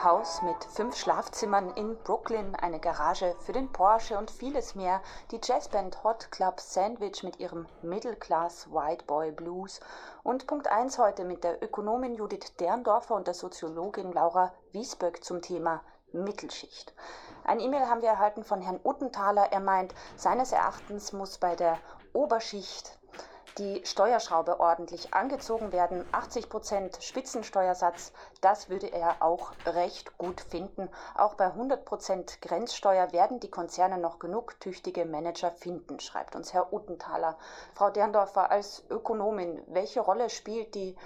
Haus mit 5 Schlafzimmern in Brooklyn, eine Garage für den Porsche und vieles mehr. Die Jazzband Hot Club Sandwich mit ihrem Middle Class White Boy Blues. Und Punkt 1 heute mit der Ökonomin Judith Derndorfer und der Soziologin Laura Wiesböck zum Thema Mittelschicht. Ein E-Mail haben wir erhalten von Herrn Uttenthaler. Er meint, seines Erachtens muss bei der Oberschicht die Steuerschraube ordentlich angezogen werden. 80% Spitzensteuersatz, das würde er auch recht gut finden. Auch bei 100% Grenzsteuer werden die Konzerne noch genug tüchtige Manager finden, schreibt uns Herr Uttenthaler. Frau Derndorfer, als Ökonomin, welche Rolle spielt die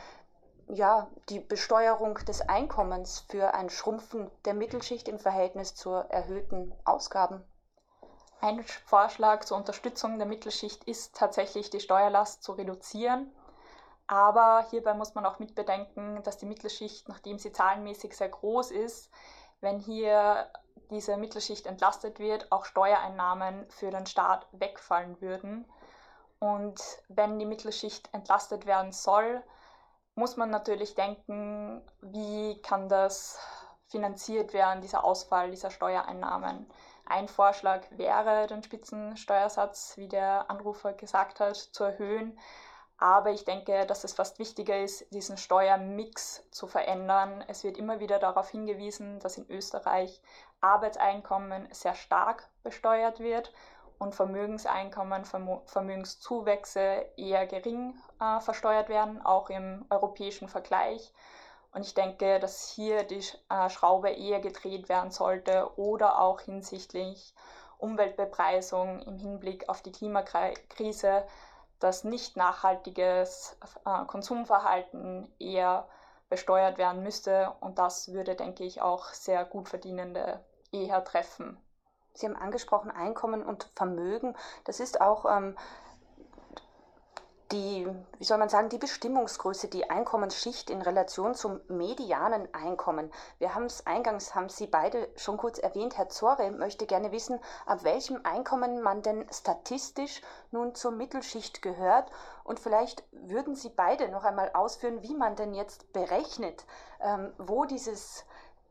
Besteuerung des Einkommens für ein Schrumpfen der Mittelschicht im Verhältnis zu erhöhten Ausgaben? Ein Vorschlag zur Unterstützung der Mittelschicht ist tatsächlich, die Steuerlast zu reduzieren. Aber hierbei muss man auch mitbedenken, dass die Mittelschicht, nachdem sie zahlenmäßig sehr groß ist, wenn hier diese Mittelschicht entlastet wird, auch Steuereinnahmen für den Staat wegfallen würden. Und wenn die Mittelschicht entlastet werden soll, muss man natürlich denken, wie kann das finanziert werden, dieser Ausfall dieser Steuereinnahmen. Ein Vorschlag wäre, den Spitzensteuersatz, wie der Anrufer gesagt hat, zu erhöhen. Aber ich denke, dass es fast wichtiger ist, diesen Steuermix zu verändern. Es wird immer wieder darauf hingewiesen, dass in Österreich Arbeitseinkommen sehr stark besteuert wird und Vermögenseinkommen, Vermögenszuwächse eher gering versteuert werden, auch im europäischen Vergleich. Und ich denke, dass hier die Schraube eher gedreht werden sollte oder auch hinsichtlich Umweltbepreisung im Hinblick auf die Klimakrise, dass nicht nachhaltiges Konsumverhalten eher besteuert werden müsste. Und das würde, denke ich, auch sehr gut Verdienende eher treffen. Sie haben angesprochen Einkommen und Vermögen. Das ist auch die Bestimmungsgröße, die Einkommensschicht in Relation zum medianen Einkommen. Wir haben es eingangs, haben Sie beide schon kurz erwähnt. Herr Zore möchte gerne wissen, ab welchem Einkommen man denn statistisch nun zur Mittelschicht gehört. Und vielleicht würden Sie beide noch einmal ausführen, wie man denn jetzt berechnet, wo dieses,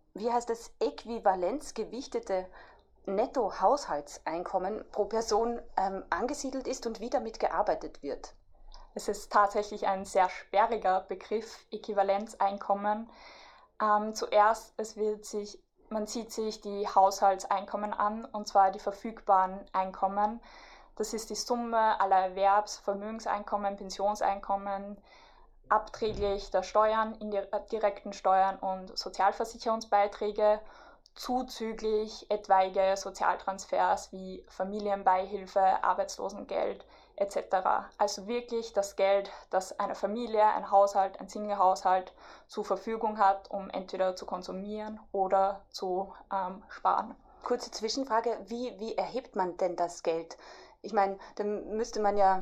äquivalenzgewichtete Nettohaushaltseinkommen pro Person angesiedelt ist und wie damit gearbeitet wird. Es ist tatsächlich ein sehr sperriger Begriff, Äquivalenzeinkommen. Zuerst, man sieht sich die Haushaltseinkommen an, und zwar die verfügbaren Einkommen. Das ist die Summe aller Vermögenseinkommen, Pensionseinkommen, abträglich der Steuern, indirekten Steuern und Sozialversicherungsbeiträge, zuzüglich etwaige Sozialtransfers wie Familienbeihilfe, Arbeitslosengeld etc. Also wirklich das Geld, das eine Familie, ein Haushalt, ein Singlehaushalt zur Verfügung hat, um entweder zu konsumieren oder zu sparen. Kurze Zwischenfrage, wie erhebt man denn das Geld? Ich meine, dann müsste man ja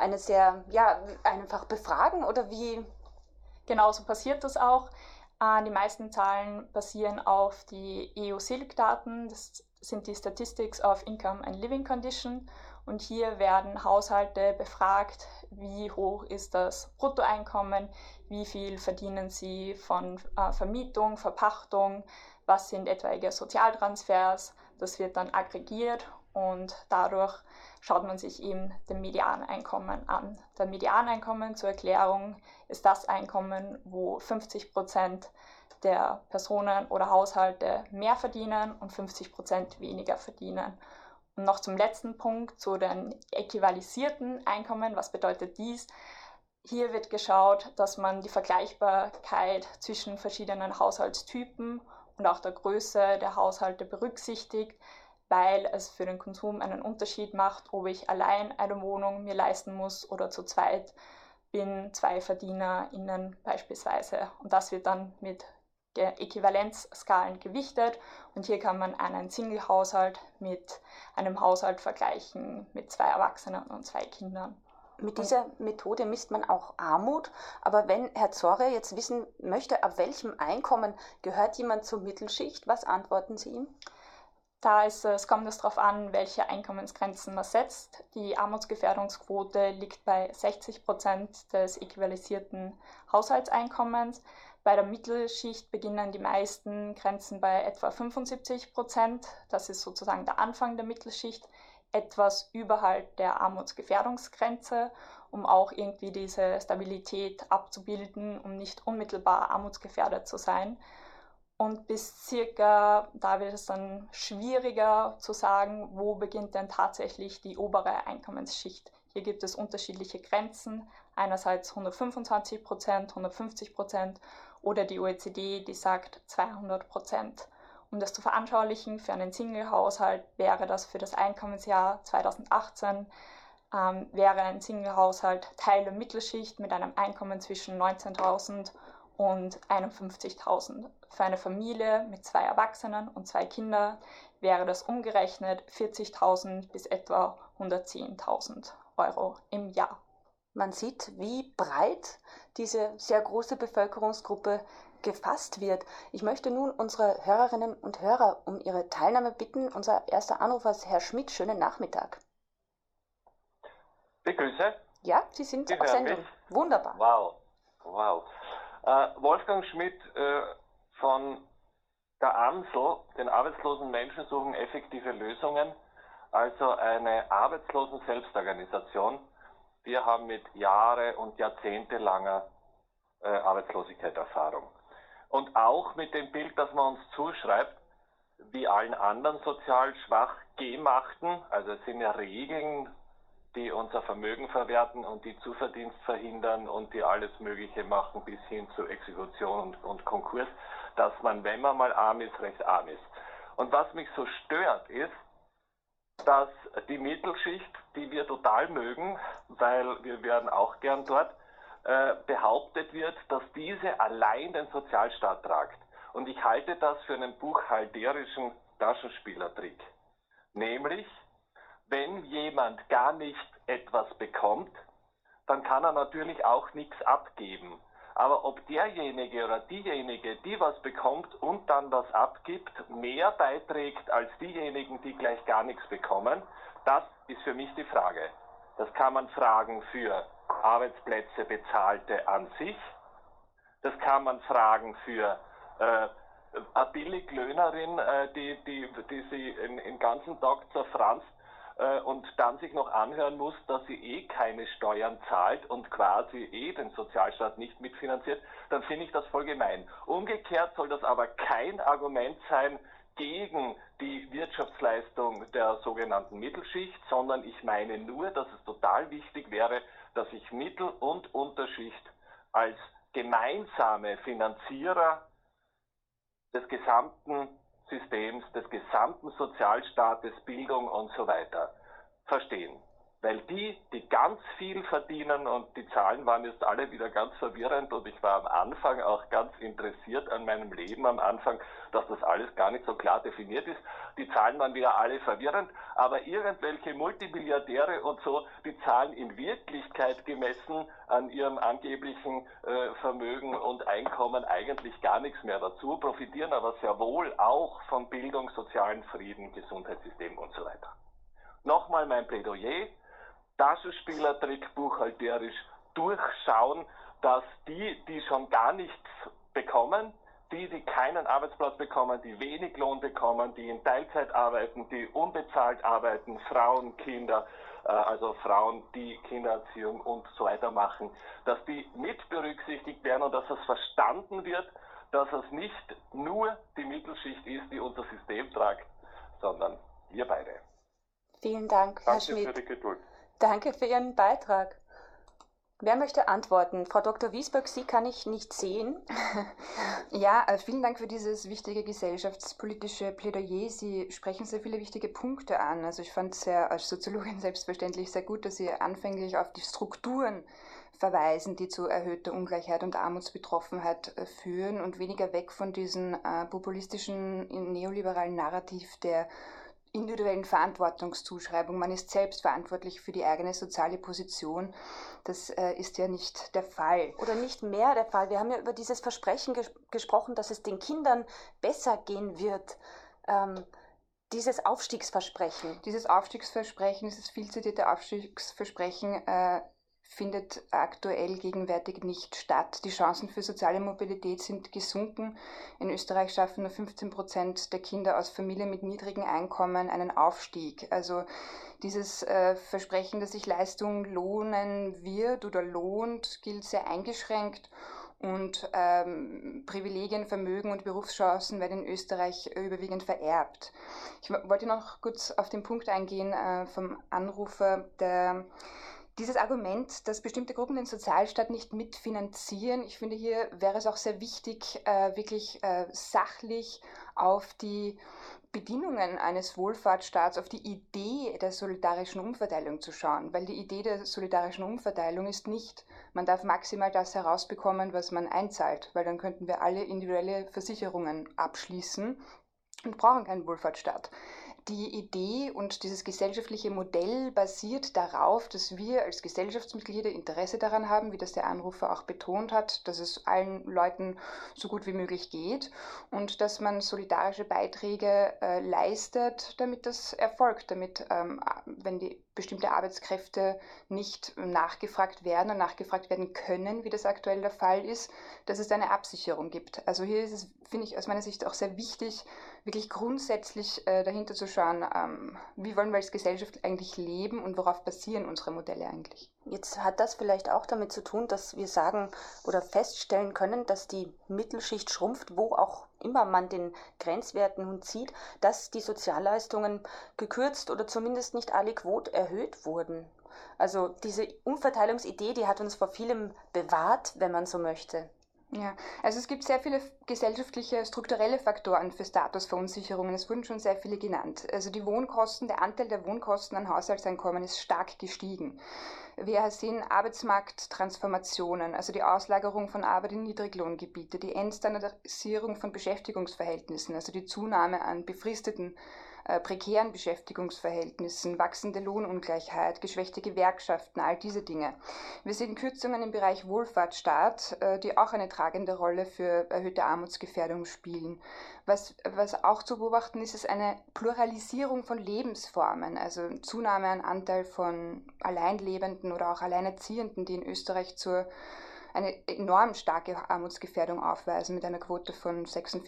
einfach befragen oder wie? Genau, so passiert das auch. Die meisten Zahlen basieren auf die EU-SILC-Daten, das sind die Statistics of Income and Living Condition, und hier werden Haushalte befragt, wie hoch ist das Bruttoeinkommen, wie viel verdienen sie von Vermietung, Verpachtung, was sind etwaige Sozialtransfers, das wird dann aggregiert und dadurch schaut man sich eben den Medianeinkommen an. Der Medianeinkommen, zur Erklärung, ist das Einkommen, wo 50% der Personen oder Haushalte mehr verdienen und 50% weniger verdienen. Und noch zum letzten Punkt, zu den äquivalisierten Einkommen. Was bedeutet dies? Hier wird geschaut, dass man die Vergleichbarkeit zwischen verschiedenen Haushaltstypen und auch der Größe der Haushalte berücksichtigt, weil es für den Konsum einen Unterschied macht, ob ich allein eine Wohnung mir leisten muss oder zu zweit bin, 2 VerdienerInnen beispielsweise. Und das wird dann mit Äquivalenzskalen gewichtet, und hier kann man einen Single-Haushalt mit einem Haushalt vergleichen mit 2 Erwachsenen und 2 Kindern. Mit dieser Methode misst man auch Armut, aber wenn Herr Zore jetzt wissen möchte, ab welchem Einkommen gehört jemand zur Mittelschicht, was antworten Sie ihm? kommt es darauf an, welche Einkommensgrenzen man setzt. Die Armutsgefährdungsquote liegt bei 60% des äquivalisierten Haushaltseinkommens. Bei der Mittelschicht beginnen die meisten Grenzen bei etwa 75%. Das ist sozusagen der Anfang der Mittelschicht, etwas überhalb der Armutsgefährdungsgrenze, um auch irgendwie diese Stabilität abzubilden, um nicht unmittelbar armutsgefährdet zu sein. Und bis circa, da wird es dann schwieriger zu sagen, wo beginnt denn tatsächlich die obere Einkommensschicht. Hier gibt es unterschiedliche Grenzen, einerseits 125%, 150% oder die OECD, die sagt 200%. Um das zu veranschaulichen, für einen Single-Haushalt wäre das für das Einkommensjahr 2018, wäre ein Single-Haushalt Teil der Mittelschicht mit einem Einkommen zwischen 19.000 und 51.000. Für eine Familie mit 2 Erwachsenen und 2 Kindern wäre das umgerechnet 40.000 bis etwa 110.000 Euro im Jahr. Man sieht, wie breit diese sehr große Bevölkerungsgruppe gefasst wird. Ich möchte nun unsere Hörerinnen und Hörer um ihre Teilnahme bitten. Unser erster Anrufer ist Herr Schmidt. Schönen Nachmittag. Begrüße. Ja, Sie sind auf Sendung. Mich? Wunderbar. Wow. Wolfgang Schmidt von der AMSL, den Arbeitslosen Menschen suchen effektive Lösungen, also eine Arbeitslosen-Selbstorganisation. Wir haben mit Jahre- und jahrzehntelanger Arbeitslosigkeit Erfahrung. Und auch mit dem Bild, das man uns zuschreibt, wie allen anderen sozial schwach Gemachten, also es sind ja Regeln, die unser Vermögen verwerten und die Zuverdienst verhindern und die alles Mögliche machen bis hin zu Exekution und Konkurs, dass man, wenn man mal arm ist, recht arm ist. Und was mich so stört, ist, dass die Mittelschicht, die wir total mögen, weil wir wären auch gern dort, behauptet wird, dass diese allein den Sozialstaat tragt. Und ich halte das für einen buchhalterischen Taschenspielertrick. Nämlich, wenn jemand gar nicht etwas bekommt, dann kann er natürlich auch nichts abgeben. Aber ob derjenige oder diejenige, die was bekommt und dann was abgibt, mehr beiträgt als diejenigen, die gleich gar nichts bekommen, das ist für mich die Frage. Das kann man fragen für Arbeitsplätze bezahlte an sich. Das kann man fragen für eine Billiglöhnerin, die sie den ganzen Tag zerfranst und dann sich noch anhören muss, dass sie keine Steuern zahlt und quasi den Sozialstaat nicht mitfinanziert, dann finde ich das voll gemein. Umgekehrt soll das aber kein Argument sein gegen die Wirtschaftsleistung der sogenannten Mittelschicht, sondern ich meine nur, dass es total wichtig wäre, dass sich Mittel- und Unterschicht als gemeinsame Finanzierer des gesamten Systems, des gesamten Sozialstaates, Bildung und so weiter verstehen. Weil die ganz viel verdienen, und die Zahlen waren jetzt alle wieder ganz verwirrend, und ich war am Anfang auch ganz interessiert an meinem Leben am Anfang, dass das alles gar nicht so klar definiert ist. Die Zahlen waren wieder alle verwirrend, aber irgendwelche Multimilliardäre und so, die zahlen in Wirklichkeit gemessen an ihrem angeblichen Vermögen und Einkommen eigentlich gar nichts mehr dazu, profitieren aber sehr wohl auch von Bildung, sozialen Frieden, Gesundheitssystem und so weiter. Nochmal mein Plädoyer: Taschenspielertrick, buchhalterisch durchschauen, dass die schon gar nichts bekommen, die keinen Arbeitsplatz bekommen, die wenig Lohn bekommen, die in Teilzeit arbeiten, die unbezahlt arbeiten, Frauen, Kinder, also Frauen, die Kindererziehung und so weiter machen, dass die mit berücksichtigt werden und dass es verstanden wird, dass es nicht nur die Mittelschicht ist, die unser System tragt, sondern wir beide. Vielen Dank, Herr Schmidt. Danke für die Geduld. Danke für Ihren Beitrag. Wer möchte antworten? Frau Dr. Wiesböck, Sie kann ich nicht sehen. Ja, vielen Dank für dieses wichtige gesellschaftspolitische Plädoyer. Sie sprechen sehr viele wichtige Punkte an. Also ich fand es als Soziologin selbstverständlich sehr gut, dass Sie anfänglich auf die Strukturen verweisen, die zu erhöhter Ungleichheit und Armutsbetroffenheit führen und weniger weg von diesem populistischen neoliberalen Narrativ der individuellen Verantwortungszuschreibung. Man ist selbst verantwortlich für die eigene soziale Position. Das ist ja nicht der Fall. Oder nicht mehr der Fall. Wir haben ja über dieses Versprechen gesprochen, dass es den Kindern besser gehen wird. dieses Aufstiegsversprechen. Dieses Aufstiegsversprechen, dieses viel zitierte Aufstiegsversprechen findet aktuell gegenwärtig nicht statt. Die Chancen für soziale Mobilität sind gesunken. In Österreich schaffen nur 15% der Kinder aus Familien mit niedrigen Einkommen einen Aufstieg. Also dieses Versprechen, dass sich Leistung lohnen wird oder lohnt, gilt sehr eingeschränkt. Und Privilegien, Vermögen und Berufschancen werden in Österreich überwiegend vererbt. Ich wollte noch kurz auf den Punkt eingehen vom Anrufer, dieses Argument, dass bestimmte Gruppen den Sozialstaat nicht mitfinanzieren. Ich finde, hier wäre es auch sehr wichtig, wirklich sachlich auf die Bedingungen eines Wohlfahrtsstaats, auf die Idee der solidarischen Umverteilung zu schauen, weil die Idee der solidarischen Umverteilung ist nicht, man darf maximal das herausbekommen, was man einzahlt, weil dann könnten wir alle individuelle Versicherungen abschließen und brauchen keinen Wohlfahrtsstaat. Die Idee und dieses gesellschaftliche Modell basiert darauf, dass wir als Gesellschaftsmitglieder Interesse daran haben, wie das der Anrufer auch betont hat, dass es allen Leuten so gut wie möglich geht und dass man solidarische Beiträge leistet, damit das erfolgt, damit, wenn die bestimmte Arbeitskräfte nicht nachgefragt werden und nachgefragt werden können, wie das aktuell der Fall ist, dass es eine Absicherung gibt. Also hier ist es, finde ich, aus meiner Sicht auch sehr wichtig, wirklich grundsätzlich dahinter zu schauen, wie wollen wir als Gesellschaft eigentlich leben und worauf basieren unsere Modelle eigentlich. Jetzt hat das vielleicht auch damit zu tun, dass wir sagen oder feststellen können, dass die Mittelschicht schrumpft, wo auch immer man den Grenzwerten nun zieht, dass die Sozialleistungen gekürzt oder zumindest nicht aliquot erhöht wurden. Also diese Umverteilungsidee, die hat uns vor vielem bewahrt, wenn man so möchte. Ja, also es gibt sehr viele gesellschaftliche, strukturelle Faktoren für Statusverunsicherungen. Es wurden schon sehr viele genannt. Also die Wohnkosten, der Anteil der Wohnkosten an Haushaltseinkommen ist stark gestiegen. Wir sehen Arbeitsmarkttransformationen, also die Auslagerung von Arbeit in Niedriglohngebiete, die Entstandardisierung von Beschäftigungsverhältnissen, also die Zunahme an befristeten prekären Beschäftigungsverhältnissen, wachsende Lohnungleichheit, geschwächte Gewerkschaften, all diese Dinge. Wir sehen Kürzungen im Bereich Wohlfahrtsstaat, die auch eine tragende Rolle für erhöhte Armutsgefährdung spielen. Was auch zu beobachten ist, ist eine Pluralisierung von Lebensformen, also Zunahme an Anteil von Alleinlebenden oder auch Alleinerziehenden, die in Österreich eine enorm starke Armutsgefährdung aufweisen mit einer Quote von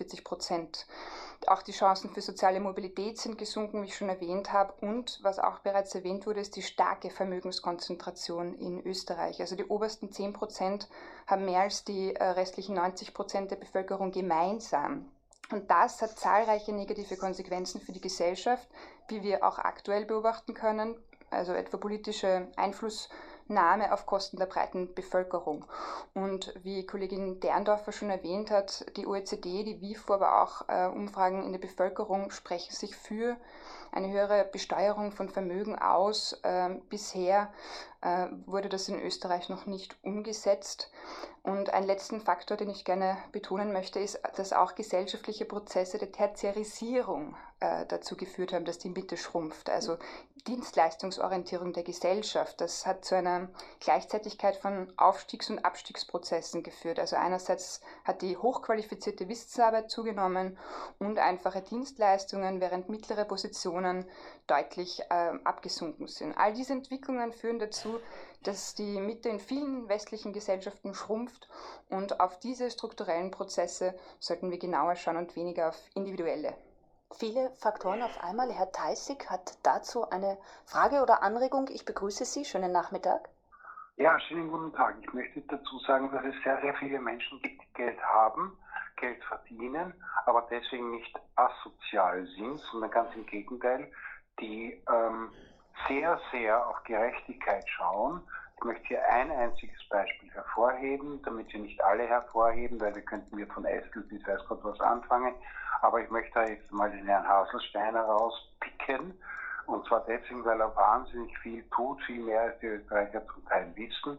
46%. Auch die Chancen für soziale Mobilität sind gesunken, wie ich schon erwähnt habe. Und was auch bereits erwähnt wurde, ist die starke Vermögenskonzentration in Österreich. Also die obersten 10% haben mehr als die restlichen 90% der Bevölkerung gemeinsam. Und das hat zahlreiche negative Konsequenzen für die Gesellschaft, wie wir auch aktuell beobachten können, also etwa politische Einflussnahme auf Kosten der breiten Bevölkerung. Und wie Kollegin Derndorfer schon erwähnt hat, die OECD, die WIFO, aber auch Umfragen in der Bevölkerung sprechen sich für eine höhere Besteuerung von Vermögen aus. Bisher wurde das in Österreich noch nicht umgesetzt. Und einen letzten Faktor, den ich gerne betonen möchte, ist, dass auch gesellschaftliche Prozesse der Tertiarisierung dazu geführt haben, dass die Mitte schrumpft. Also Dienstleistungsorientierung der Gesellschaft, das hat zu einer Gleichzeitigkeit von Aufstiegs- und Abstiegsprozessen geführt. Also einerseits hat die hochqualifizierte Wissensarbeit zugenommen und einfache Dienstleistungen, während mittlere Positionen deutlich abgesunken sind. All diese Entwicklungen führen dazu, dass die Mitte in vielen westlichen Gesellschaften schrumpft, und auf diese strukturellen Prozesse sollten wir genauer schauen und weniger auf individuelle. Viele Faktoren auf einmal. Herr Theissig hat dazu eine Frage oder Anregung. Ich begrüße Sie. Schönen Nachmittag. Ja, schönen guten Tag. Ich möchte dazu sagen, dass es sehr, sehr viele Menschen gibt, die Geld haben, Geld verdienen, aber deswegen nicht asozial sind, sondern ganz im Gegenteil, die sehr, sehr auf Gerechtigkeit schauen. Ich möchte hier ein einziges Beispiel hervorheben, damit wir nicht alle hervorheben, weil wir könnten hier von Eskel bis weiß Gott was anfangen. Aber ich möchte jetzt mal den Herrn Haselsteiner rauspicken. Und zwar deswegen, weil er wahnsinnig viel tut, viel mehr als die Österreicher zum Teil wissen,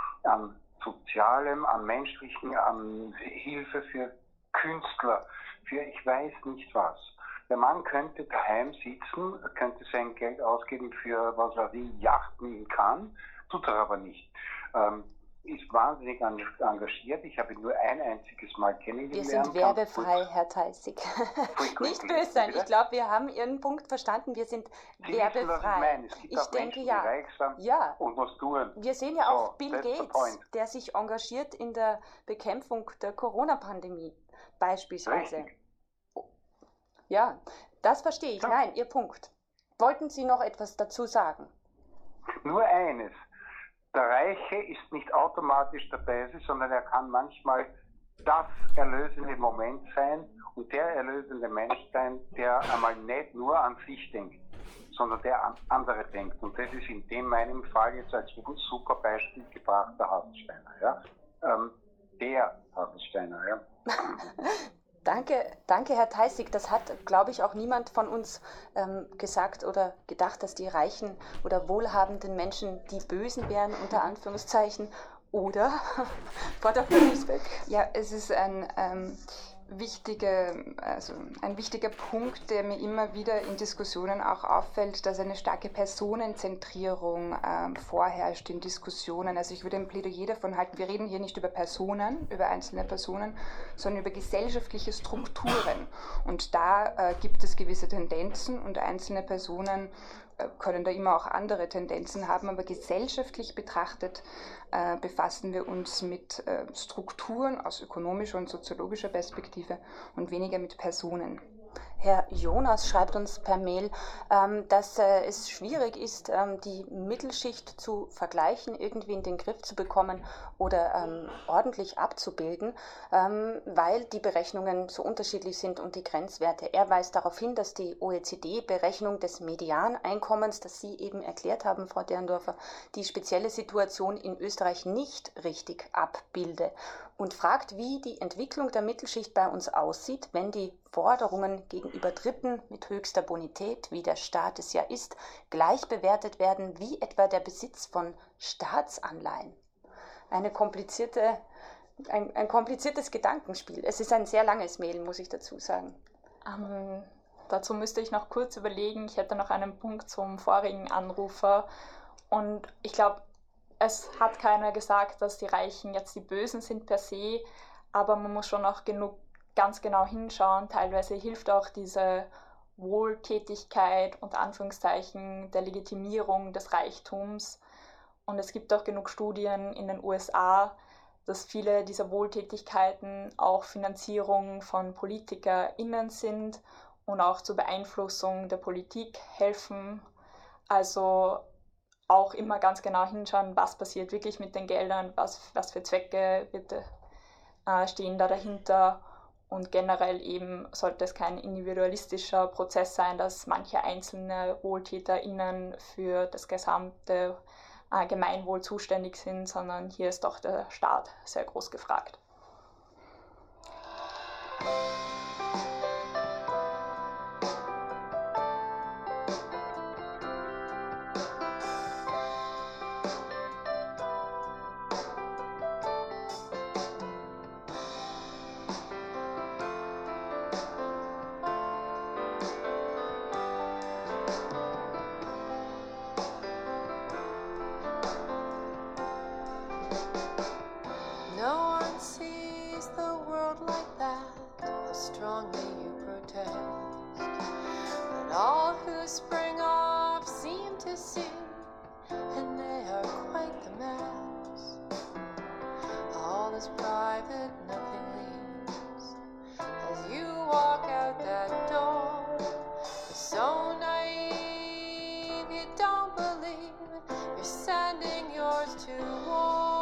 an Sozialem, an Menschlichen, an Hilfe für Künstler, für ich weiß nicht was. Der Mann könnte daheim sitzen, könnte sein Geld ausgeben für, was weiß ich, Yachten in Cannes, tut er aber nicht. ist wahnsinnig engagiert. Ich habe ihn nur ein einziges Mal kennengelernt. Wir sind werbefrei, Herr Theissig. Nicht böse sein. Ich glaube, wir haben Ihren Punkt verstanden. Wir sind Sie werbefrei. wissen, was ich meine. Es gibt Ich auch denke, Menschen, ja. die reich sind Ja. und was tun. Wir sehen ja auch So, Bill that's the Gates, point. der sich engagiert in der Bekämpfung der Corona-Pandemie beispielsweise. Richtig. Ja, das verstehe ich. Ja. Nein, Ihr Punkt. Wollten Sie noch etwas dazu sagen? Nur eines. Der Reiche ist nicht automatisch der Böse, sondern er kann manchmal das erlösende Moment sein und der erlösende Mensch sein, der einmal nicht nur an sich denkt, sondern der an andere denkt. Und das ist in dem meinem Fall jetzt als super Beispiel gebracht der Haselsteiner. Ja? Der Haselsteiner. Ja? Danke, Herr Theissig. Das hat, glaube ich, auch niemand von uns gesagt oder gedacht, dass die reichen oder wohlhabenden Menschen die Bösen wären, unter Anführungszeichen. Oder? Frau Dr. Liesbeck. Ja, es ist ein wichtiger Punkt, der mir immer wieder in Diskussionen auch auffällt, dass eine starke Personenzentrierung vorherrscht in Diskussionen. Also ich würde ein Plädoyer davon halten, wir reden hier nicht über Personen, über einzelne Personen, sondern über gesellschaftliche Strukturen. Und da gibt es gewisse Tendenzen und einzelne Personen können da immer auch andere Tendenzen haben, aber gesellschaftlich betrachtet befassen wir uns mit Strukturen aus ökonomischer und soziologischer Perspektive und weniger mit Personen. Herr Jonas schreibt uns per Mail, dass es schwierig ist, die Mittelschicht zu vergleichen, irgendwie in den Griff zu bekommen oder ordentlich abzubilden, weil die Berechnungen so unterschiedlich sind und die Grenzwerte. Er weist darauf hin, dass die OECD-Berechnung des Medianeinkommens, das Sie eben erklärt haben, Frau Derndorfer, die spezielle Situation in Österreich nicht richtig abbilde und fragt, wie die Entwicklung der Mittelschicht bei uns aussieht, wenn die Forderungen gegenüber Dritten mit höchster Bonität, wie der Staat es ja ist, gleich bewertet werden wie etwa der Besitz von Staatsanleihen. Ein kompliziertes Gedankenspiel. Es ist ein sehr langes Mail, muss ich dazu sagen. Dazu müsste ich noch kurz überlegen. Ich hätte noch einen Punkt zum vorigen Anrufer. Und ich glaube, es hat keiner gesagt, dass die Reichen jetzt die Bösen sind per se, aber man muss schon auch ganz genau hinschauen. Teilweise hilft auch diese Wohltätigkeit, unter Anführungszeichen, der Legitimierung des Reichtums. Und es gibt auch genug Studien in den USA, dass viele dieser Wohltätigkeiten auch Finanzierung von PolitikerInnen sind und auch zur Beeinflussung der Politik helfen. Also auch immer ganz genau hinschauen, was passiert wirklich mit den Geldern, was für Zwecke stehen da dahinter. Und generell eben sollte es kein individualistischer Prozess sein, dass manche einzelne WohltäterInnen für das gesamte Gemeinwohl zuständig sind, sondern hier ist doch der Staat sehr groß gefragt. No one sees the world like that, how strongly you protest. But all who spring off seem to see, and they are quite the mess. All is private, nothing leaves. As you walk out that door, you're so naive, you don't believe you're sending yours to war.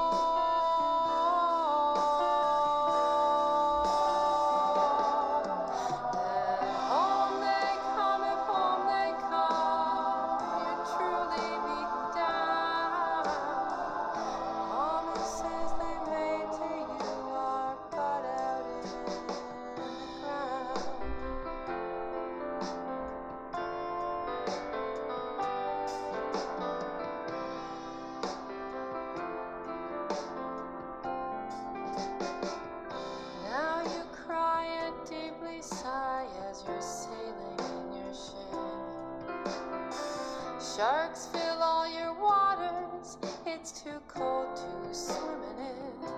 Now you cry and deeply sigh as you're sailing in your ship. Sharks fill all your waters, it's it's too cold to swim in it.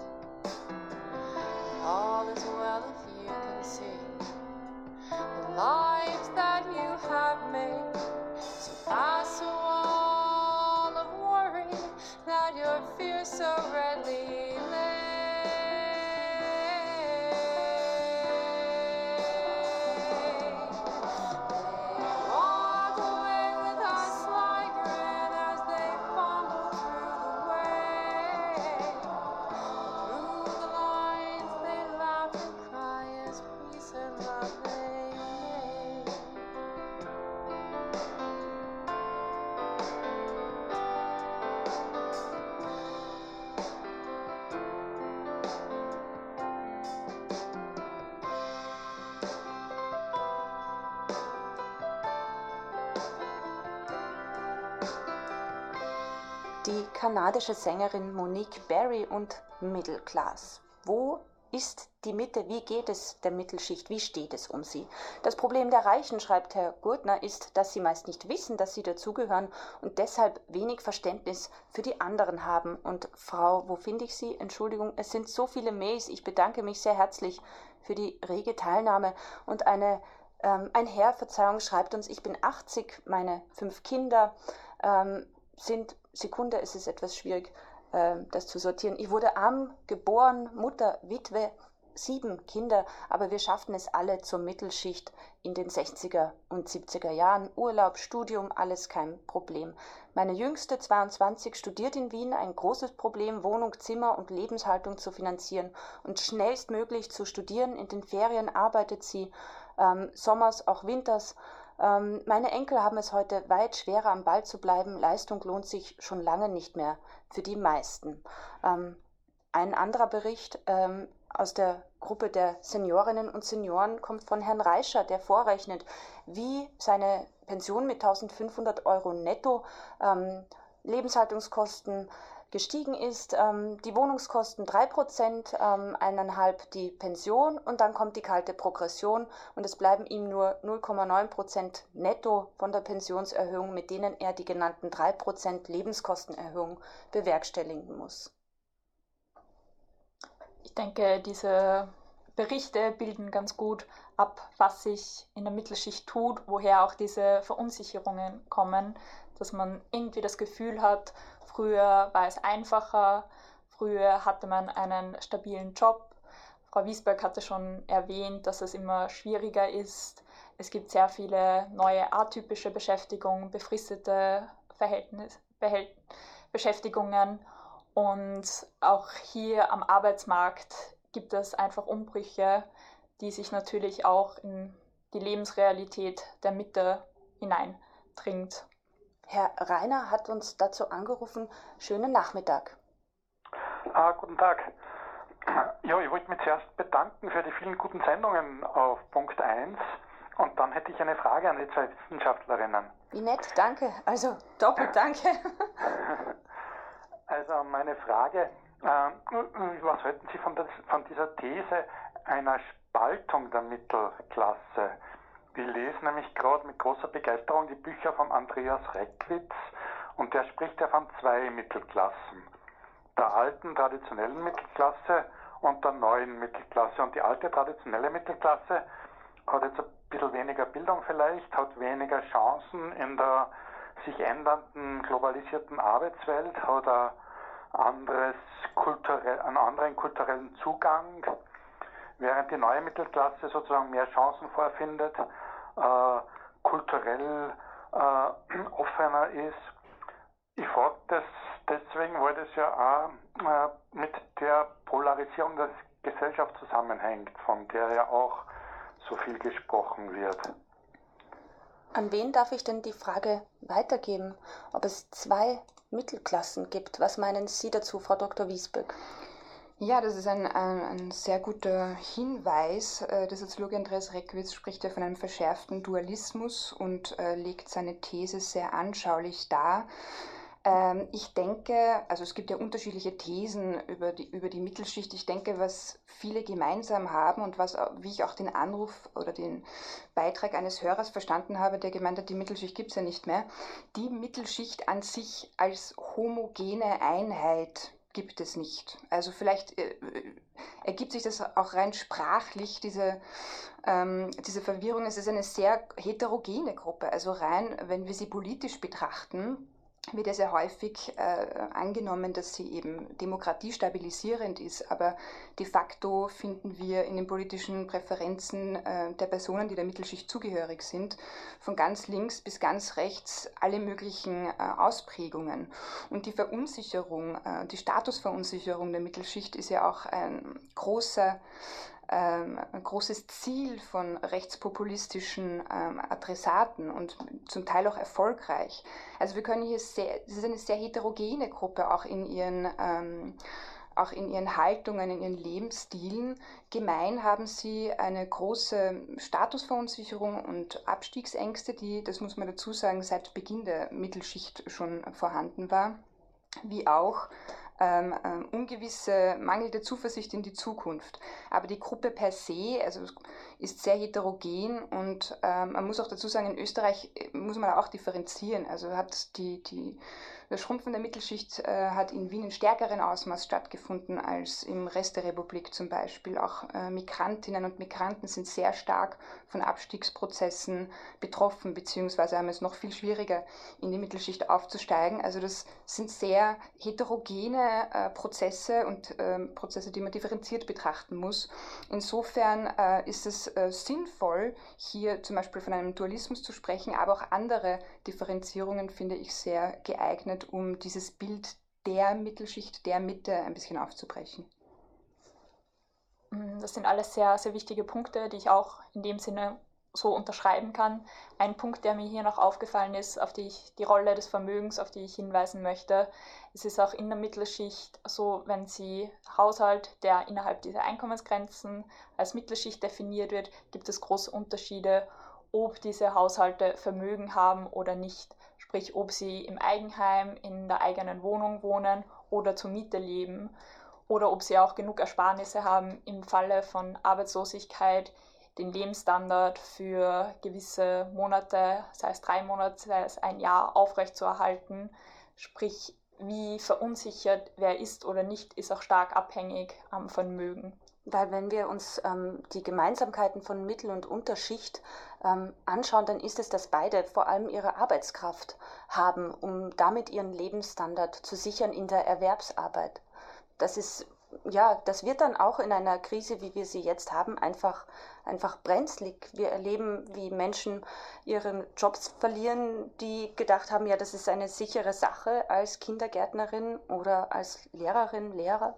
All is well if you can see the lives that you have made. So pass a wall of worry that your fears so readily lay. Die kanadische Sängerin Monique Berry und Middle Class. Wo ist die Mitte? Wie geht es der Mittelschicht? Wie steht es um sie? Das Problem der Reichen, schreibt Herr Gurtner, ist, dass sie meist nicht wissen, dass sie dazugehören und deshalb wenig Verständnis für die anderen haben. Und Frau, wo finde ich Sie? Entschuldigung, es sind so viele Mails. Ich bedanke mich sehr herzlich für die rege Teilnahme. Und ein Herr, Verzeihung, schreibt uns, ich bin 80, meine 5 Kinder sind, Sekunde, es ist etwas schwierig, das zu sortieren. Ich wurde arm geboren, Mutter, Witwe, 7 Kinder, aber wir schafften es alle zur Mittelschicht in den 60er und 70er Jahren. Urlaub, Studium, alles kein Problem. Meine Jüngste, 22, studiert in Wien, ein großes Problem, Wohnung, Zimmer und Lebenshaltung zu finanzieren und schnellstmöglich zu studieren. In den Ferien arbeitet sie, sommers, auch winters. Meine Enkel haben es heute weit schwerer, am Ball zu bleiben. Leistung lohnt sich schon lange nicht mehr für die meisten. Ein anderer Bericht aus der Gruppe der Seniorinnen und Senioren kommt von Herrn Reischer, der vorrechnet, wie seine Pension mit 1.500 Euro netto, Lebenshaltungskosten gestiegen ist, die Wohnungskosten 3%, 1,5% die Pension und dann kommt die kalte Progression und es bleiben ihm nur 0,9% netto von der Pensionserhöhung, mit denen er die genannten 3% Lebenskostenerhöhung bewerkstelligen muss. Ich denke, diese Berichte bilden ganz gut ab, was sich in der Mittelschicht tut, woher auch diese Verunsicherungen kommen, dass man irgendwie das Gefühl hat, früher war es einfacher, früher hatte man einen stabilen Job. Frau Wiesberg hatte schon erwähnt, dass es immer schwieriger ist. Es gibt sehr viele neue atypische Beschäftigungen, befristete Beschäftigungen und auch hier am Arbeitsmarkt gibt es einfach Umbrüche, die sich natürlich auch in die Lebensrealität der Mitte hineindringt. Herr Reiner hat uns dazu angerufen. Schönen Nachmittag. Guten Tag. Ja, ich wollte mich zuerst bedanken für die vielen guten Sendungen auf Punkt 1 und dann hätte ich eine Frage an die 2 Wissenschaftlerinnen. Wie nett, danke. Also doppelt danke. Also meine Frage, was halten Sie von dieser These einer Spaltung der Mittelklasse? Ich lese nämlich gerade mit großer Begeisterung die Bücher von Andreas Reckwitz und der spricht ja von 2 Mittelklassen. Der alten, traditionellen Mittelklasse und der neuen Mittelklasse. Und die alte, traditionelle Mittelklasse hat jetzt ein bisschen weniger Bildung vielleicht, hat weniger Chancen in der sich ändernden, globalisierten Arbeitswelt, hat einen anderen kulturellen Zugang, während die neue Mittelklasse sozusagen mehr Chancen vorfindet, kulturell offener ist. Ich frage das deswegen, weil das ja auch mit der Polarisierung der Gesellschaft zusammenhängt, von der ja auch so viel gesprochen wird. An wen darf ich denn die Frage weitergeben, ob es 2 Mittelklassen gibt? Was meinen Sie dazu, Frau Dr. Wiesberg? Ja, das ist ein sehr guter Hinweis. Der Soziologe Andreas Reckwitz spricht ja von einem verschärften Dualismus und legt seine These sehr anschaulich dar. Ich denke, also es gibt ja unterschiedliche Thesen über die Mittelschicht. Ich denke, was viele gemeinsam haben und wie ich auch den Anruf oder den Beitrag eines Hörers verstanden habe, der gemeint hat, die Mittelschicht gibt es ja nicht mehr. Die Mittelschicht an sich als homogene Einheit gibt es nicht. Also vielleicht ergibt sich das auch rein sprachlich, diese Verwirrung. Es ist eine sehr heterogene Gruppe. Also rein, wenn wir sie politisch betrachten, wird ja sehr häufig angenommen, dass sie eben demokratiestabilisierend ist, aber de facto finden wir in den politischen Präferenzen der Personen, die der Mittelschicht zugehörig sind, von ganz links bis ganz rechts alle möglichen Ausprägungen. Und die Verunsicherung, die Statusverunsicherung der Mittelschicht ist ja auch ein großes Ziel von rechtspopulistischen Adressaten und zum Teil auch erfolgreich. Also wir können hier es ist eine sehr heterogene Gruppe, auch in ihren Haltungen, in ihren Lebensstilen. Gemein haben sie eine große Statusverunsicherung und Abstiegsängste, die, das muss man dazu sagen, seit Beginn der Mittelschicht schon vorhanden war, wie auch ungewisse, mangelnde Zuversicht in die Zukunft. Aber die Gruppe per se, also ist sehr heterogen und man muss auch dazu sagen, in Österreich muss man auch differenzieren. Also hat das Schrumpfen der Mittelschicht hat in Wien in stärkerem Ausmaß stattgefunden als im Rest der Republik zum Beispiel. Auch Migrantinnen und Migranten sind sehr stark von Abstiegsprozessen betroffen, beziehungsweise haben es noch viel schwieriger, in die Mittelschicht aufzusteigen. Also das sind sehr heterogene Prozesse und Prozesse, die man differenziert betrachten muss. Insofern ist es sinnvoll, hier zum Beispiel von einem Dualismus zu sprechen, aber auch andere Differenzierungen finde ich sehr geeignet, um dieses Bild der Mittelschicht, der Mitte ein bisschen aufzubrechen. Das sind alles sehr, sehr wichtige Punkte, die ich auch in dem Sinne so unterschreiben kann. Ein Punkt, der mir hier noch aufgefallen ist, auf die Rolle des Vermögens, auf die ich hinweisen möchte. Es ist auch in der Mittelschicht so, wenn Sie Haushalt, der innerhalb dieser Einkommensgrenzen als Mittelschicht definiert wird, gibt es große Unterschiede, ob diese Haushalte Vermögen haben oder nicht. Sprich, ob sie im Eigenheim, in der eigenen Wohnung wohnen oder zur Miete leben oder ob sie auch genug Ersparnisse haben, im Falle von Arbeitslosigkeit den Lebensstandard für gewisse Monate, sei es 3 Monate, sei es ein Jahr, aufrechtzuerhalten. Sprich, wie verunsichert wer ist oder nicht, ist auch stark abhängig am Vermögen. Weil wenn wir uns die Gemeinsamkeiten von Mittel- und Unterschicht anschauen, dann ist es, dass beide vor allem ihre Arbeitskraft haben, um damit ihren Lebensstandard zu sichern in der Erwerbsarbeit. Das wird dann auch in einer Krise, wie wir sie jetzt haben, einfach brenzlig. Wir erleben, wie Menschen ihre Jobs verlieren, die gedacht haben, ja, das ist eine sichere Sache als Kindergärtnerin oder als Lehrerin, Lehrer.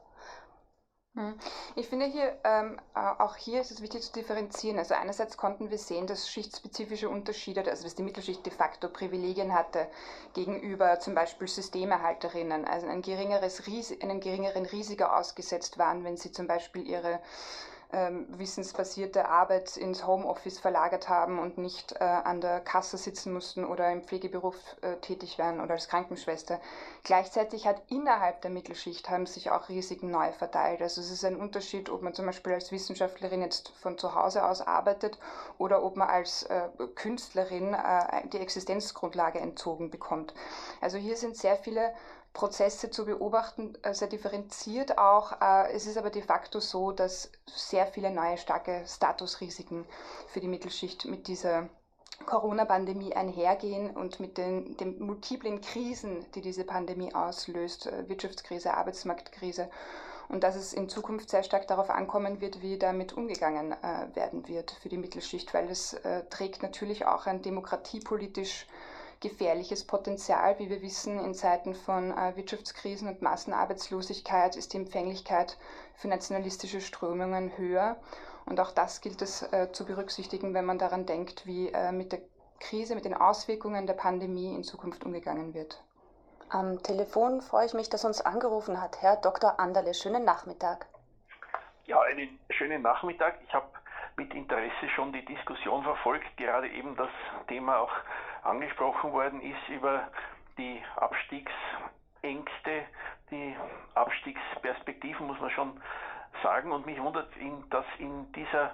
Ich finde auch hier ist es wichtig zu differenzieren. Also einerseits konnten wir sehen, dass schichtspezifische Unterschiede, also dass die Mittelschicht de facto Privilegien hatte gegenüber zum Beispiel Systemerhalterinnen, also einem geringeren Risiko ausgesetzt waren, wenn sie zum Beispiel ihre wissensbasierte Arbeit ins Homeoffice verlagert haben und nicht an der Kasse sitzen mussten oder im Pflegeberuf tätig waren oder als Krankenschwester. Gleichzeitig hat innerhalb der Mittelschicht haben sich auch Risiken neu verteilt. Also es ist ein Unterschied, ob man zum Beispiel als Wissenschaftlerin jetzt von zu Hause aus arbeitet oder ob man als Künstlerin die Existenzgrundlage entzogen bekommt. Also hier sind sehr viele Prozesse zu beobachten, sehr differenziert auch. Es ist aber de facto so, dass sehr viele neue starke Statusrisiken für die Mittelschicht mit dieser Corona-Pandemie einhergehen und mit den multiplen Krisen, die diese Pandemie auslöst, Wirtschaftskrise, Arbeitsmarktkrise, und dass es in Zukunft sehr stark darauf ankommen wird, wie damit umgegangen werden wird für die Mittelschicht, weil es trägt natürlich auch ein demokratiepolitisch gefährliches Potenzial. Wie wir wissen, in Zeiten von Wirtschaftskrisen und Massenarbeitslosigkeit ist die Empfänglichkeit für nationalistische Strömungen höher. Und auch das gilt es zu berücksichtigen, wenn man daran denkt, wie mit der Krise, mit den Auswirkungen der Pandemie in Zukunft umgegangen wird. Am Telefon freue ich mich, dass uns angerufen hat Herr Dr. Anderle. Schönen Nachmittag. Ja, einen schönen Nachmittag. Ich habe mit Interesse schon die Diskussion verfolgt, gerade eben das Thema auch angesprochen worden ist über die Abstiegsängste, die Abstiegsperspektiven, muss man schon sagen. Und mich wundert, dass in dieser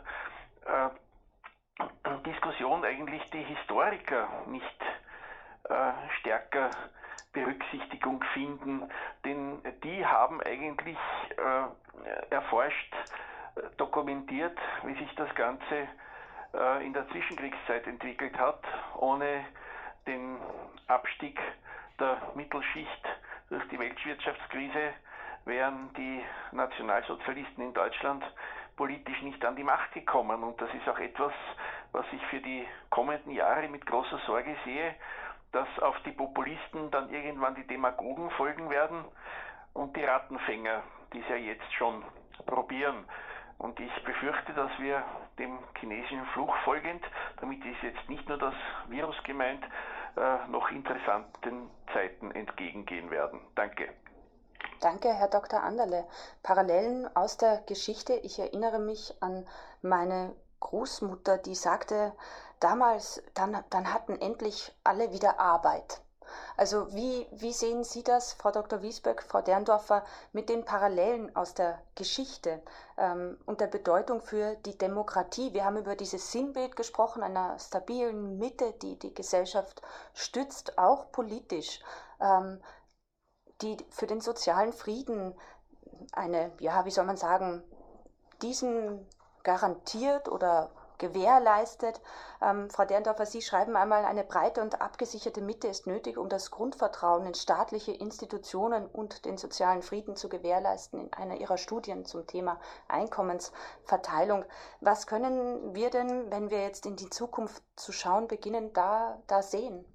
Diskussion eigentlich die Historiker nicht stärker Berücksichtigung finden, denn die haben eigentlich erforscht, dokumentiert, wie sich das Ganze in der Zwischenkriegszeit entwickelt hat, ohne den Abstieg der Mittelschicht durch die Weltwirtschaftskrise wären die Nationalsozialisten in Deutschland politisch nicht an die Macht gekommen. Und das ist auch etwas, was ich für die kommenden Jahre mit großer Sorge sehe, dass auf die Populisten dann irgendwann die Demagogen folgen werden und die Rattenfänger, die es ja jetzt schon probieren. Und ich befürchte, dass wir dem chinesischen Fluch folgend, damit ist jetzt nicht nur das Virus gemeint, noch interessanten Zeiten entgegengehen werden. Danke. Danke, Herr Dr. Anderle. Parallelen aus der Geschichte. Ich erinnere mich an meine Großmutter, die sagte, damals, dann hatten endlich alle wieder Arbeit. Also wie sehen Sie das, Frau Dr. Wiesböck, Frau Derndorfer, mit den Parallelen aus der Geschichte und der Bedeutung für die Demokratie? Wir haben über dieses Sinnbild gesprochen, einer stabilen Mitte, die die Gesellschaft stützt, auch politisch, die für den sozialen Frieden eine, ja, wie soll man sagen, diesen garantiert oder gewährleistet. Frau Derndorfer, Sie schreiben einmal, eine breite und abgesicherte Mitte ist nötig, um das Grundvertrauen in staatliche Institutionen und den sozialen Frieden zu gewährleisten, in einer Ihrer Studien zum Thema Einkommensverteilung. Was können wir denn, wenn wir jetzt in die Zukunft zu schauen beginnen, da sehen?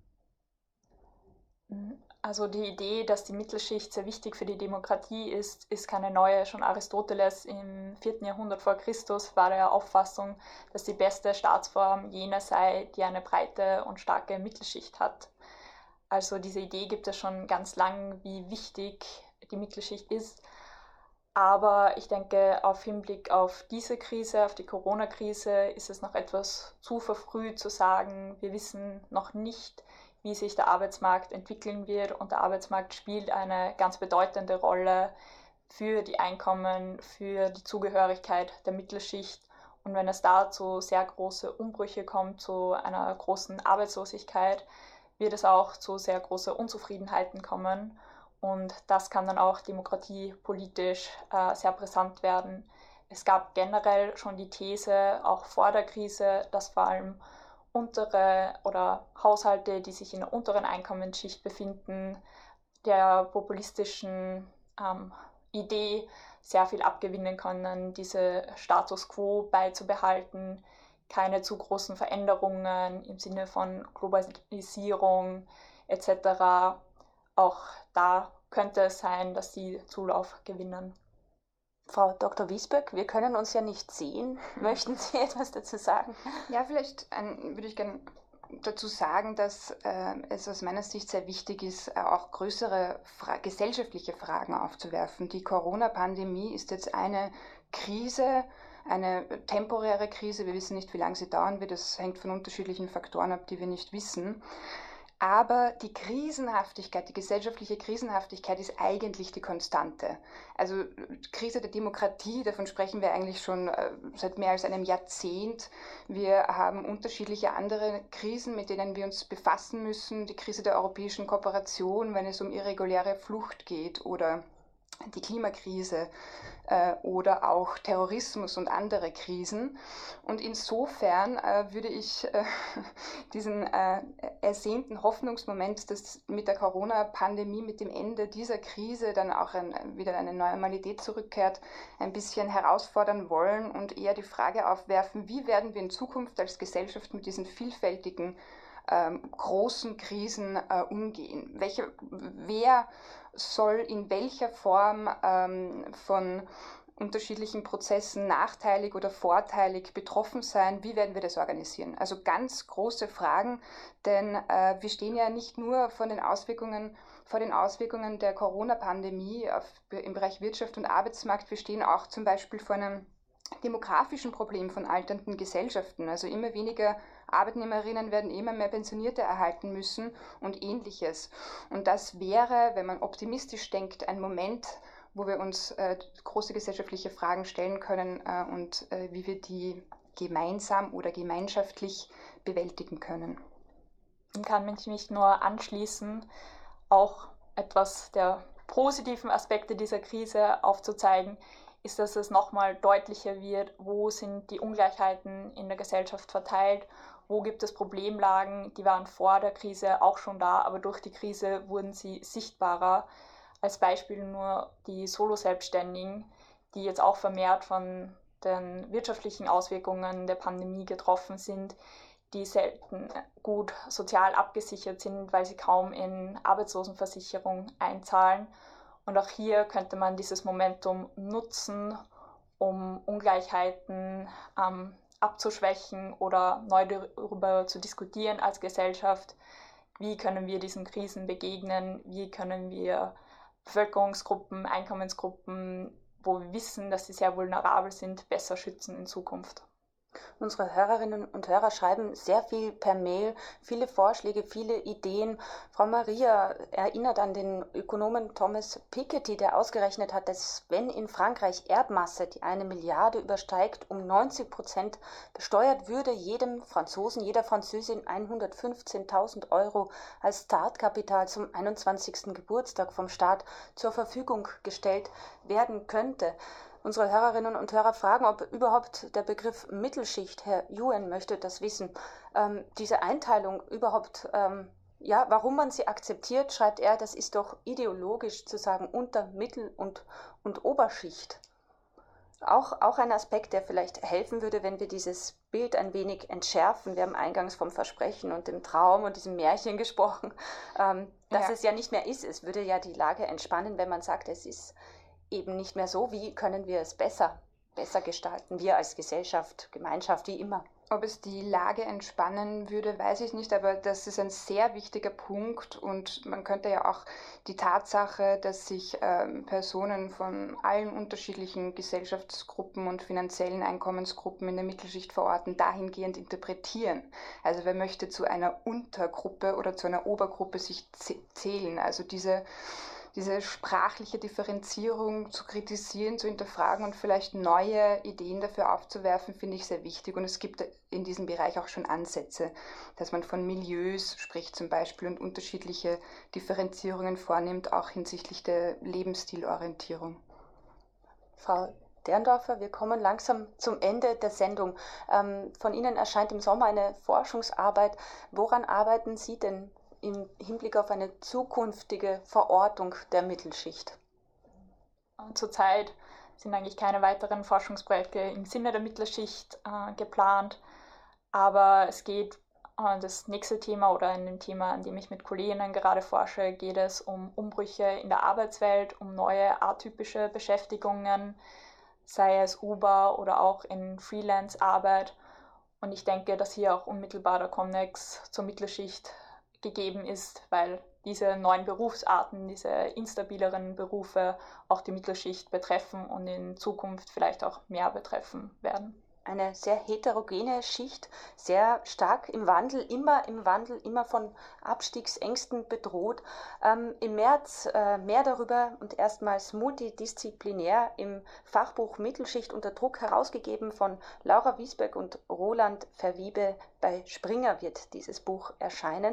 Also die Idee, dass die Mittelschicht sehr wichtig für die Demokratie ist keine neue. Schon Aristoteles im 4. Jahrhundert vor Christus war der Auffassung, dass die beste Staatsform jene sei, die eine breite und starke Mittelschicht hat. Also diese Idee gibt es schon ganz lang, wie wichtig die Mittelschicht ist. Aber ich denke, auf Hinblick auf diese Krise, auf die Corona-Krise, ist es noch etwas zu verfrüht zu sagen, wir wissen noch nicht, wie sich der Arbeitsmarkt entwickeln wird, und der Arbeitsmarkt spielt eine ganz bedeutende Rolle für die Einkommen, für die Zugehörigkeit der Mittelschicht. Und wenn es da zu sehr große Umbrüche kommt, zu einer großen Arbeitslosigkeit, wird es auch zu sehr großen Unzufriedenheiten kommen. Und das kann dann auch demokratiepolitisch sehr brisant werden. Es gab generell schon die These, auch vor der Krise, dass vor allem untere oder Haushalte, die sich in der unteren Einkommensschicht befinden, der populistischen Idee sehr viel abgewinnen können, diese Status quo beizubehalten, keine zu großen Veränderungen im Sinne von Globalisierung etc. Auch da könnte es sein, dass sie Zulauf gewinnen. Frau Dr. Wiesböck, wir können uns ja nicht sehen. Möchten Sie etwas dazu sagen? Ja, vielleicht würde ich gerne dazu sagen, dass es aus meiner Sicht sehr wichtig ist, auch größere gesellschaftliche Fragen aufzuwerfen. Die Corona-Pandemie ist jetzt eine Krise, eine temporäre Krise. Wir wissen nicht, wie lange sie dauern wird. Das hängt von unterschiedlichen Faktoren ab, die wir nicht wissen. Aber die Krisenhaftigkeit, die gesellschaftliche Krisenhaftigkeit ist eigentlich die Konstante. Also Krise der Demokratie, davon sprechen wir eigentlich schon seit mehr als einem Jahrzehnt. Wir haben unterschiedliche andere Krisen, mit denen wir uns befassen müssen. Die Krise der europäischen Kooperation, wenn es um irreguläre Flucht geht, oder die Klimakrise oder auch Terrorismus und andere Krisen. Und insofern würde ich diesen ersehnten Hoffnungsmoment, dass mit der Corona-Pandemie, mit dem Ende dieser Krise dann auch wieder eine Normalität zurückkehrt, ein bisschen herausfordern wollen und eher die Frage aufwerfen, wie werden wir in Zukunft als Gesellschaft mit diesen vielfältigen großen Krisen umgehen. Wer soll in welcher Form von unterschiedlichen Prozessen nachteilig oder vorteilig betroffen sein? Wie werden wir das organisieren? Also ganz große Fragen, denn wir stehen ja nicht nur vor den Auswirkungen der Corona-Pandemie im Bereich Wirtschaft und Arbeitsmarkt, wir stehen auch zum Beispiel vor einem demografischen Problem von alternden Gesellschaften. Also immer weniger Arbeitnehmerinnen werden immer mehr Pensionierte erhalten müssen und Ähnliches. Und das wäre, wenn man optimistisch denkt, ein Moment, wo wir uns große gesellschaftliche Fragen stellen können und wie wir die gemeinsam oder gemeinschaftlich bewältigen können. Dem kann ich mich nur anschließen, auch etwas der positiven Aspekte dieser Krise aufzuzeigen, ist, dass es nochmal deutlicher wird, wo sind die Ungleichheiten in der Gesellschaft verteilt, wo gibt es Problemlagen, die waren vor der Krise auch schon da, aber durch die Krise wurden sie sichtbarer. Als Beispiel nur die Solo-Selbstständigen, die jetzt auch vermehrt von den wirtschaftlichen Auswirkungen der Pandemie getroffen sind, die selten gut sozial abgesichert sind, weil sie kaum in Arbeitslosenversicherung einzahlen. Und auch hier könnte man dieses Momentum nutzen, um Ungleichheiten abzuschwächen oder neu darüber zu diskutieren als Gesellschaft. Wie können wir diesen Krisen begegnen? Wie können wir Bevölkerungsgruppen, Einkommensgruppen, wo wir wissen, dass sie sehr vulnerabel sind, besser schützen in Zukunft? Unsere Hörerinnen und Hörer schreiben sehr viel per Mail, viele Vorschläge, viele Ideen. Frau Maria erinnert an den Ökonomen Thomas Piketty, der ausgerechnet hat, dass wenn in Frankreich Erbmasse die 1 Milliarde übersteigt, um 90% besteuert würde jedem Franzosen, jeder Französin 115.000 Euro als Startkapital zum 21. Geburtstag vom Staat zur Verfügung gestellt werden könnte. Unsere Hörerinnen und Hörer fragen, ob überhaupt der Begriff Mittelschicht, Herr Yuen möchte das wissen, diese Einteilung überhaupt, warum man sie akzeptiert, schreibt er, das ist doch ideologisch zu sagen, unter Mittel- und Oberschicht. Auch ein Aspekt, der vielleicht helfen würde, wenn wir dieses Bild ein wenig entschärfen. Wir haben eingangs vom Versprechen und dem Traum und diesem Märchen gesprochen, dass es ja nicht mehr ist. Es würde ja die Lage entspannen, wenn man sagt, es ist eben nicht mehr so. Wie können wir es besser gestalten? Wir als Gesellschaft, Gemeinschaft, wie immer. Ob es die Lage entspannen würde, weiß ich nicht, aber das ist ein sehr wichtiger Punkt und man könnte ja auch die Tatsache, dass sich Personen von allen unterschiedlichen Gesellschaftsgruppen und finanziellen Einkommensgruppen in der Mittelschicht verorten, dahingehend interpretieren. Also wer möchte zu einer Untergruppe oder zu einer Obergruppe sich zählen? Also diese sprachliche Differenzierung zu kritisieren, zu hinterfragen und vielleicht neue Ideen dafür aufzuwerfen, finde ich sehr wichtig. Und es gibt in diesem Bereich auch schon Ansätze, dass man von Milieus spricht zum Beispiel und unterschiedliche Differenzierungen vornimmt, auch hinsichtlich der Lebensstilorientierung. Frau Derndorfer, wir kommen langsam zum Ende der Sendung. Von Ihnen erscheint im Sommer eine Forschungsarbeit. Woran arbeiten Sie denn im Hinblick auf eine zukünftige Verortung der Mittelschicht? Zurzeit sind eigentlich keine weiteren Forschungsprojekte im Sinne der Mittelschicht geplant, aber es geht, das nächste Thema oder in dem Thema, an dem ich mit Kolleginnen gerade forsche, geht es um Umbrüche in der Arbeitswelt, um neue atypische Beschäftigungen, sei es Uber oder auch in Freelance-Arbeit. Und ich denke, dass hier auch unmittelbar der Konnex zur Mittelschicht gegeben ist, weil diese neuen Berufsarten, diese instabileren Berufe auch die Mittelschicht betreffen und in Zukunft vielleicht auch mehr betreffen werden. Eine sehr heterogene Schicht, sehr stark im Wandel, immer von Abstiegsängsten bedroht. Im März mehr darüber und erstmals multidisziplinär im Fachbuch Mittelschicht unter Druck herausgegeben von Laura Wiesbeck und Roland Verwiebe. Bei Springer wird dieses Buch erscheinen.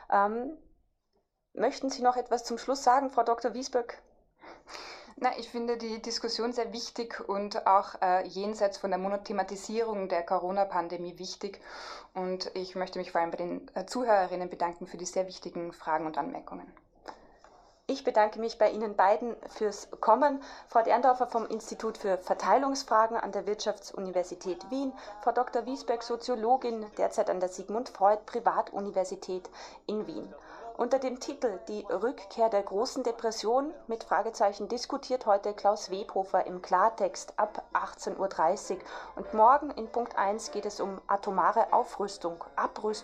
Möchten Sie noch etwas zum Schluss sagen, Frau Dr. Wiesbeck? Ich finde die Diskussion sehr wichtig und auch jenseits von der Monothematisierung der Corona-Pandemie wichtig. Und ich möchte mich vor allem bei den Zuhörerinnen bedanken für die sehr wichtigen Fragen und Anmerkungen. Ich bedanke mich bei Ihnen beiden fürs Kommen. Frau Derndorfer vom Institut für Verteilungsfragen an der Wirtschaftsuniversität Wien, Frau Dr. Wiesbeck, Soziologin, derzeit an der Sigmund Freud Privatuniversität in Wien. Unter dem Titel Die Rückkehr der großen Depression mit Fragezeichen diskutiert heute Klaus Webhofer im Klartext ab 18:30 Uhr. Und morgen in Punkt 1 geht es um atomare Abrüstung